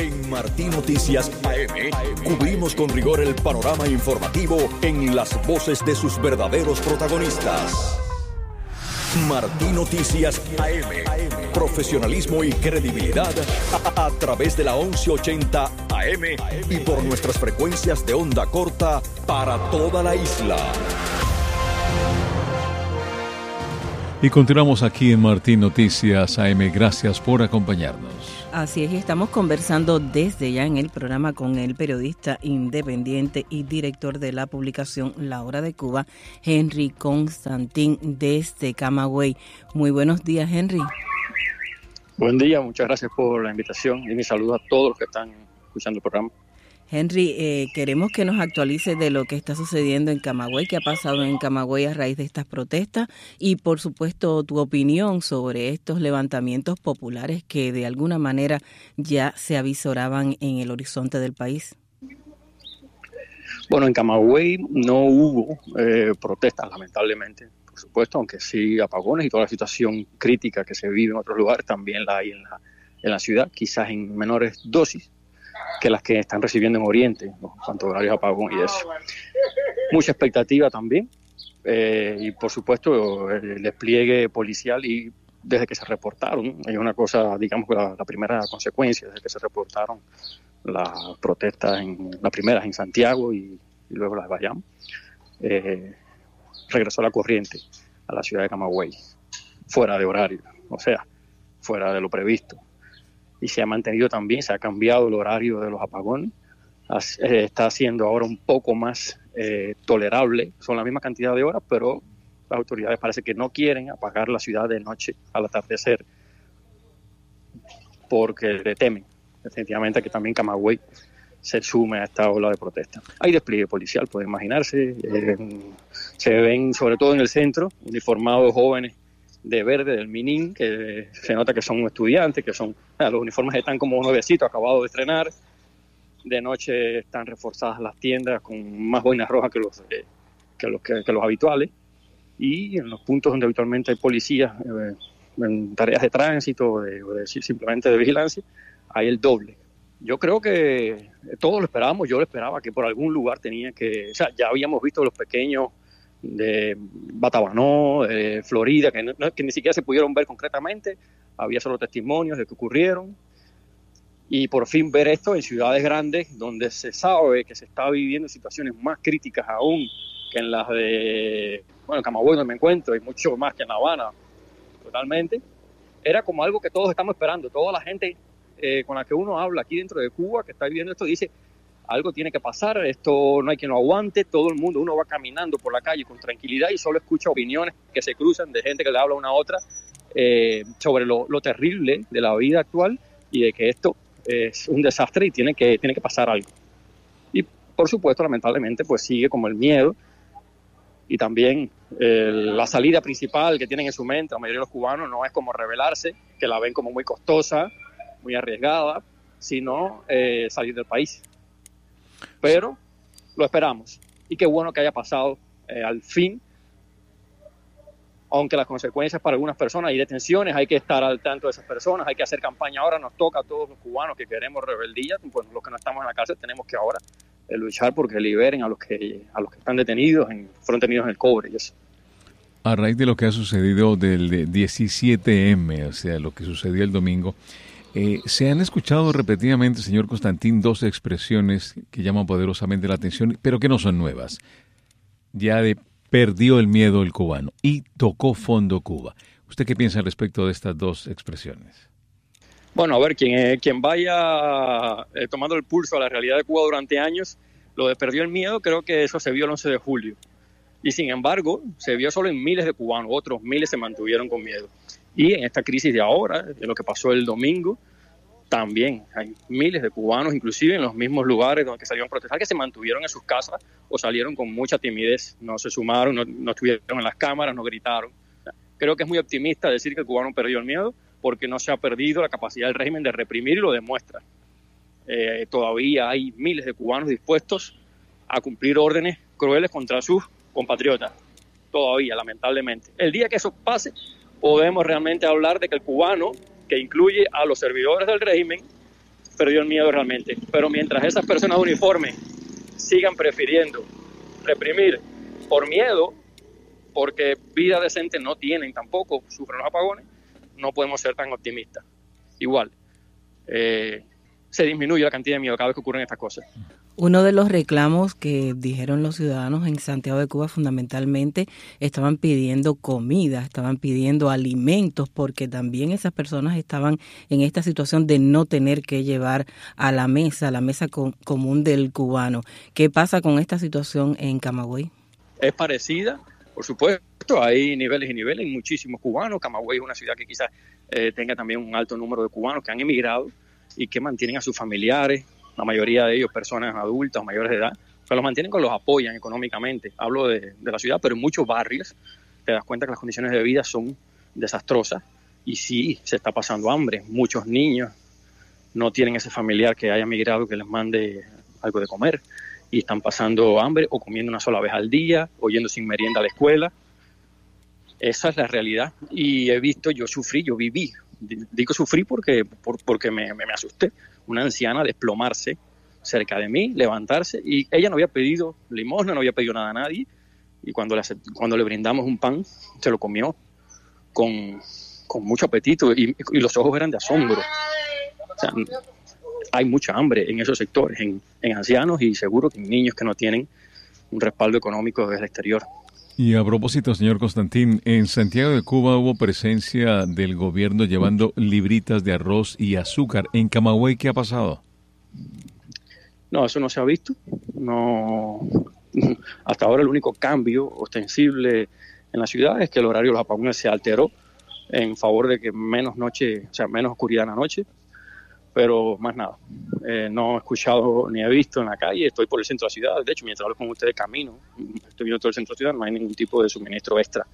En Martín Noticias AM cubrimos con rigor el panorama informativo en las voces de sus verdaderos protagonistas. Martín Noticias AM. Profesionalismo y credibilidad a través de la 1180 AM y por nuestras frecuencias de onda corta para toda la isla. Y continuamos aquí en Martín Noticias AM. Gracias por acompañarnos. Así es, y estamos conversando desde ya en el programa con el periodista independiente y director de la publicación La Hora de Cuba, Henry Constantin, desde Camagüey. Muy buenos días, Henry. Buen día, muchas gracias por la invitación y mi saludo a todos los que están escuchando el programa. Henry, queremos que nos actualice de lo que está sucediendo en Camagüey, qué ha pasado en Camagüey a raíz de estas protestas y, por supuesto, tu opinión sobre estos levantamientos populares que de alguna manera ya se avisoraban en el horizonte del país. Bueno, en Camagüey no hubo protestas, lamentablemente, por supuesto, aunque sí apagones y toda la situación crítica que se vive en otros lugares también la hay en la ciudad, quizás en menores dosis que las que están recibiendo en Oriente, ¿no? Cuanto horarios apagón y eso. Mucha expectativa también, y por supuesto el despliegue policial y desde que se reportaron, hay una cosa, digamos que la primera consecuencia, desde que se reportaron las protestas, las primeras en Santiago y luego las de Bayamo, regresó la corriente a la ciudad de Camagüey, fuera de horario, o sea, fuera de lo previsto. Y se ha mantenido también, se ha cambiado el horario de los apagones, está siendo ahora un poco más tolerable, son la misma cantidad de horas, pero las autoridades parece que no quieren apagar la ciudad de noche al atardecer, porque le temen, definitivamente, que también Camagüey se sume a esta ola de protesta. Hay despliegue policial, pueden imaginarse, se ven sobre todo en el centro, uniformados jóvenes de verde del Minin, que se nota que son estudiantes, que son, los uniformes están como nuevecitos, acabados de estrenar. De noche están reforzadas las tiendas con más boinas rojas que los habituales, y en los puntos donde habitualmente hay policías en tareas de tránsito o de simplemente de vigilancia, hay el doble. Yo creo que todos lo esperábamos, yo lo esperaba que por algún lugar tenía que, o sea, ya habíamos visto los pequeños de Batabanó, de Florida, que ni siquiera se pudieron ver concretamente, había solo testimonios de que ocurrieron, y por fin ver esto en ciudades grandes donde se sabe que se está viviendo situaciones más críticas aún que en las de, bueno, Camagüey donde me encuentro, y mucho más que en La Habana, totalmente, era como algo que todos estamos esperando. Toda la gente con la que uno habla aquí dentro de Cuba, que está viviendo esto, dice: algo tiene que pasar, esto no hay quien lo aguante. Todo el mundo, uno va caminando por la calle con tranquilidad y solo escucha opiniones que se cruzan de gente que le habla una a otra sobre lo terrible de la vida actual y de que esto es un desastre y tiene que pasar algo. Y por supuesto, lamentablemente, pues sigue como el miedo y también la salida principal que tienen en su mente la mayoría de los cubanos no es como rebelarse, que la ven como muy costosa, muy arriesgada, sino salir del país. Pero lo esperamos y qué bueno que haya pasado al fin, aunque las consecuencias para algunas personas, hay detenciones, hay que estar al tanto de esas personas, hay que hacer campaña ahora, nos toca a todos los cubanos que queremos rebeldía, pues los que no estamos en la cárcel tenemos que ahora luchar porque liberen a los que están detenidos, fueron detenidos en el Cobre y eso. A raíz de lo que ha sucedido del 17M, o sea, lo que sucedió el domingo, se han escuchado repetidamente, señor Constantin, dos expresiones que llaman poderosamente la atención, pero que no son nuevas. Ya perdió el miedo el cubano y tocó fondo Cuba. ¿Usted qué piensa al respecto de estas dos expresiones? Bueno, a ver, quien vaya tomando el pulso a la realidad de Cuba durante años, lo de perdió el miedo, creo que eso se vio el 11 de julio. Y sin embargo, se vio solo en miles de cubanos, otros miles se mantuvieron con miedo. Y en esta crisis de ahora, de lo que pasó el domingo, también hay miles de cubanos, inclusive en los mismos lugares donde salieron a protestar, que se mantuvieron en sus casas o salieron con mucha timidez, no se sumaron, no estuvieron en las cámaras, no gritaron. Creo que es muy optimista decir que el cubano perdió el miedo, porque no se ha perdido la capacidad del régimen de reprimir y lo demuestra. Todavía hay miles de cubanos dispuestos a cumplir órdenes crueles contra sus compatriotas, todavía, lamentablemente. El día que eso pase, podemos realmente hablar de que el cubano, que incluye a los servidores del régimen, perdió el miedo realmente. Pero mientras esas personas de uniforme sigan prefiriendo reprimir por miedo, porque vida decente no tienen tampoco, sufren los apagones, no podemos ser tan optimistas. Igual, se disminuye la cantidad de miedo cada vez que ocurren estas cosas. Uno de los reclamos que dijeron los ciudadanos en Santiago de Cuba fundamentalmente estaban pidiendo comida, estaban pidiendo alimentos, porque también esas personas estaban en esta situación de no tener que llevar a la mesa común del cubano. ¿Qué pasa con esta situación en Camagüey? Es parecida, por supuesto, hay niveles y niveles, hay muchísimos cubanos. Camagüey es una ciudad que quizás tenga también un alto número de cubanos que han emigrado y que mantienen a sus familiares, la mayoría de ellos personas adultas, mayores de edad, que los mantienen, los apoyan económicamente. Hablo de la ciudad, pero en muchos barrios te das cuenta que las condiciones de vida son desastrosas y sí, se está pasando hambre. Muchos niños no tienen ese familiar que haya migrado que les mande algo de comer y están pasando hambre o comiendo una sola vez al día o yendo sin merienda a la escuela. Esa es la realidad y he visto, yo viví. Digo sufrí porque me asusté. Una anciana desplomarse cerca de mí, levantarse, y ella no había pedido limosna, no había pedido nada a nadie, y cuando le brindamos un pan, se lo comió con mucho apetito, y los ojos eran de asombro. O sea, hay mucha hambre en esos sectores, en ancianos y seguro que en niños que no tienen un respaldo económico desde el exterior. Y a propósito, señor Constantín, en Santiago de Cuba hubo presencia del gobierno llevando libritas de arroz y azúcar. ¿En Camagüey qué ha pasado? No, eso no se ha visto. No. Hasta ahora el único cambio ostensible en la ciudad es que el horario de los apagones se alteró en favor de que menos oscuridad en la noche, pero más nada. No he escuchado ni he visto en la calle, estoy por el centro de la ciudad, de hecho mientras hablo con ustedes camino, estoy viendo todo el centro de la ciudad, no hay ningún tipo de suministro extra.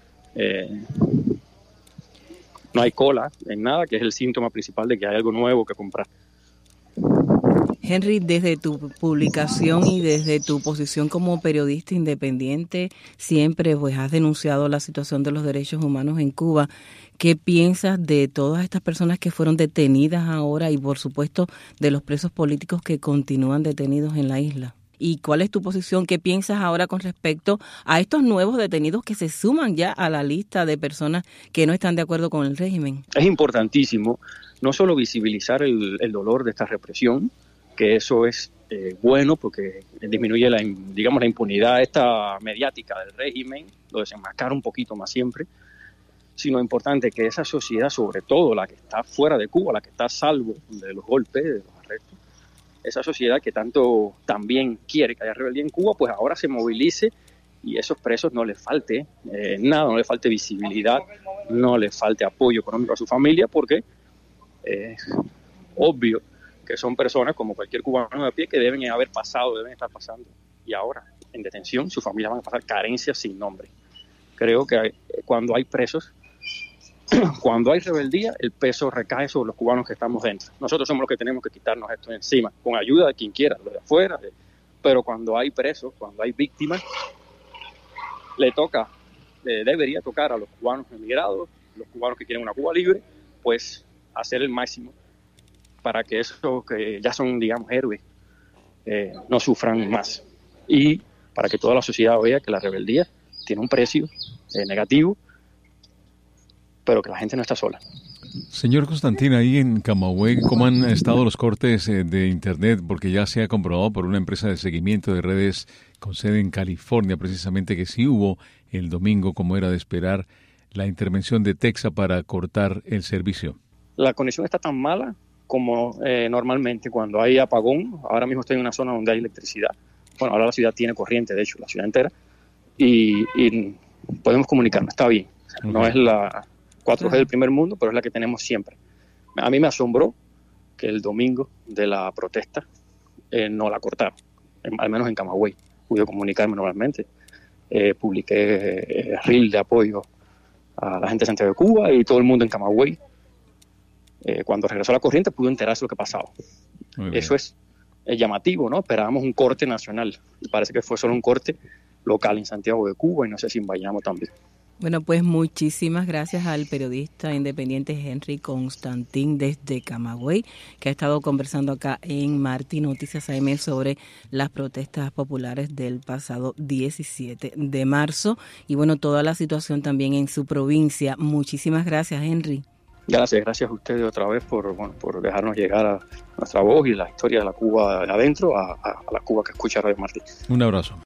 No hay cola en nada, que es el síntoma principal de que hay algo nuevo que comprar. Henry, desde tu publicación y desde tu posición como periodista independiente, siempre pues has denunciado la situación de los derechos humanos en Cuba. ¿Qué piensas de todas estas personas que fueron detenidas ahora y por supuesto de los presos políticos que continúan detenidos en la isla? ¿Y cuál es tu posición? ¿Qué piensas ahora con respecto a estos nuevos detenidos que se suman ya a la lista de personas que no están de acuerdo con el régimen? Es importantísimo no solo visibilizar el dolor de esta represión, que eso es bueno porque disminuye la impunidad esta mediática del régimen, lo desenmascara un poquito más siempre, sino importante que esa sociedad, sobre todo la que está fuera de Cuba, la que está a salvo de los golpes, de los arrestos, esa sociedad que tanto también quiere que haya rebeldía en Cuba, pues ahora se movilice y esos presos no les falte nada, no les falte visibilidad, no les falte apoyo económico a su familia, porque es obvio que son personas como cualquier cubano de a pie que deben estar pasando, y ahora en detención sus familias van a pasar carencias sin nombre. Creo que cuando hay presos, cuando hay rebeldía, el peso recae sobre los cubanos que estamos dentro. Nosotros somos los que tenemos que quitarnos esto encima, con ayuda de quien quiera, los de afuera, pero cuando hay presos, cuando hay víctimas, debería tocar a los cubanos emigrados, los cubanos que quieren una Cuba libre, pues hacer el máximo para que esos que ya son, héroes, no sufran más. Y para que toda la sociedad vea que la rebeldía tiene un precio negativo, pero que la gente no está sola. Señor Constantín, ahí en Camagüey, ¿cómo han estado los cortes de Internet? Porque ya se ha comprobado por una empresa de seguimiento de redes con sede en California, precisamente, que sí hubo el domingo, como era de esperar, la intervención de Texas para cortar el servicio. La conexión está tan mala como normalmente cuando hay apagón. Ahora mismo estoy en una zona donde hay electricidad. Bueno, ahora la ciudad tiene corriente, de hecho, la ciudad entera. Y podemos comunicarnos, está bien. Okay. No es la 4G del primer mundo, pero es la que tenemos siempre. A mí me asombró que el domingo de la protesta no la cortaron, al menos en Camagüey. Pude comunicarme normalmente. Publiqué reel de apoyo a la gente de Santiago de Cuba y todo el mundo en Camagüey. Cuando regresó la corriente pudo enterarse de lo que pasaba. Eso es llamativo, ¿no? Esperábamos un corte nacional y parece que fue solo un corte local en Santiago de Cuba y no sé si en Bayamo también. Bueno, pues muchísimas gracias al periodista independiente Henry Constantín desde Camagüey, que ha estado conversando acá en Martín Noticias AM sobre las protestas populares del pasado 17 de marzo y bueno, toda la situación también en su provincia. Muchísimas gracias, Henry. Gracias a ustedes otra vez por dejarnos llegar a nuestra voz y la historia de la Cuba de adentro a la Cuba que escucha Radio Martín. Un abrazo.